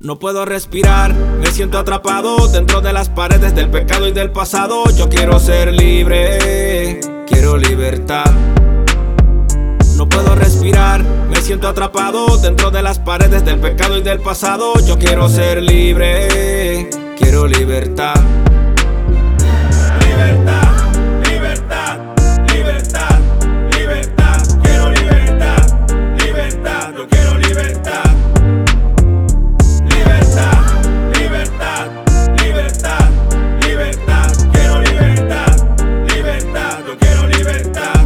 No puedo respirar, me siento atrapado dentro de las paredes del pecado y del pasado. Yo quiero ser libre, quiero libertad. No puedo respirar, me siento atrapado dentro de las paredes del pecado y del pasado. Yo quiero ser libre, quiero libertad. Libertad, libertad, libertad, libertad. Quiero libertad, libertad, yo quiero libertad. Libertad, libertad, libertad, libertad. Quiero libertad, libertad, yo quiero libertad.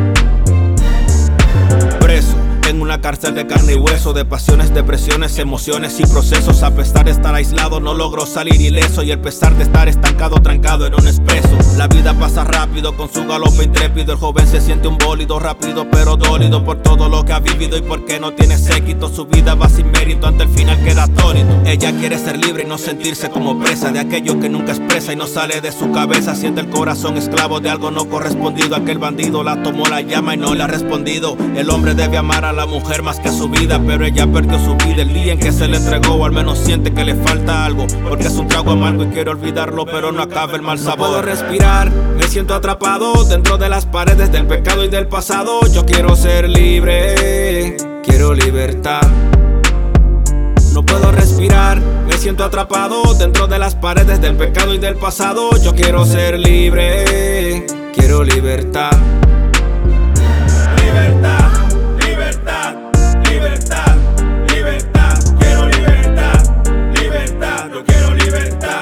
Preso en una cárcel de carne y hueso, de pasiones, depresiones, emociones y procesos. A pesar de estar aislado no logro salir ileso, y el pesar de estar estancado, trancado en un expreso. La vida pasa rápido con su galope intrépido. El joven se siente un bólido rápido pero dólido por todo lo que ha vivido y porque no tiene séquito. Su vida va sin mérito, ante el final queda atónito. Ella quiere ser libre y no sentirse como presa de aquello que nunca expresa y no sale de su cabeza. Siente el corazón esclavo de algo no correspondido. Aquel bandido la tomó, la llama y no le ha respondido. El hombre debe amar a la mujer más que a su vida, pero ella perdió su vida el día en que se le entregó. O al menos siente que le falta algo, porque es un trago amargo y quiere olvidarlo, pero no acaba el mal sabor. No puedo respirar, me siento atrapado dentro de las paredes del pecado y del pasado. Yo quiero ser libre, quiero libertad. No puedo respirar, me siento atrapado dentro de las paredes del pecado y del pasado. Yo quiero ser libre, quiero libertad. Libertad, libertad, libertad, libertad. Quiero libertad, libertad, yo quiero libertad.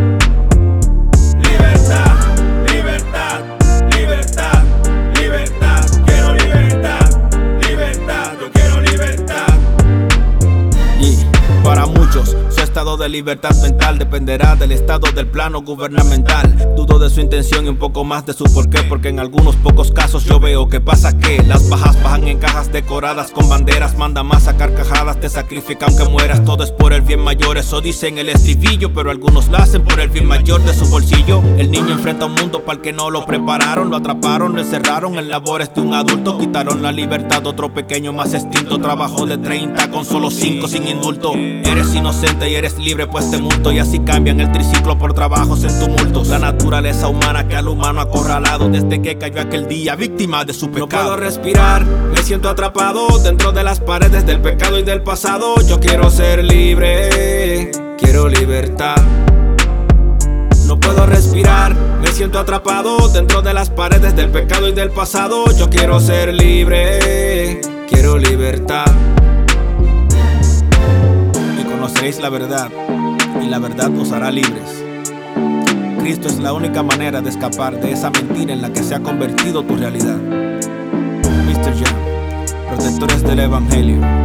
Libertad, libertad, libertad, libertad. Quiero libertad, libertad, yo quiero libertad. Y para muchos su estado de libertad mental dependerá del estado del plano gubernamental. Dudo de su intención y un poco más de su porqué, porque en algunos pocos casos yo veo que pasa que las bajas bajan en cajas decoradas con banderas. Manda más a carcajadas, te sacrifica aunque mueras. Todo es por el bien mayor, eso dicen el estribillo, pero algunos lo hacen por el bien mayor de su bolsillo. El niño enfrenta un mundo para el que no lo prepararon. Lo atraparon, lo encerraron en labores de un adulto. Quitaron la libertad, otro pequeño más extinto. Trabajo de 30 con solo 5 sin indulto. Eres inocente y eres libre, pues te multo. Y así cambian el triciclo por trabajos en tumultos. La naturaleza humana que al humano acorralado desde que cayó aquel día, víctima de su pecado. No puedo respirar, me siento atrapado dentro de las paredes del pecado y del pasado. Yo quiero ser libre, quiero libertad. No puedo respirar, me siento atrapado dentro de las paredes del pecado y del pasado. Yo quiero ser libre, quiero libertad. Y conoceréis la verdad, y la verdad os hará libres. Cristo es la única manera de escapar de esa mentira en la que se ha convertido tu realidad. Mr. Jam, protectores del Evangelio.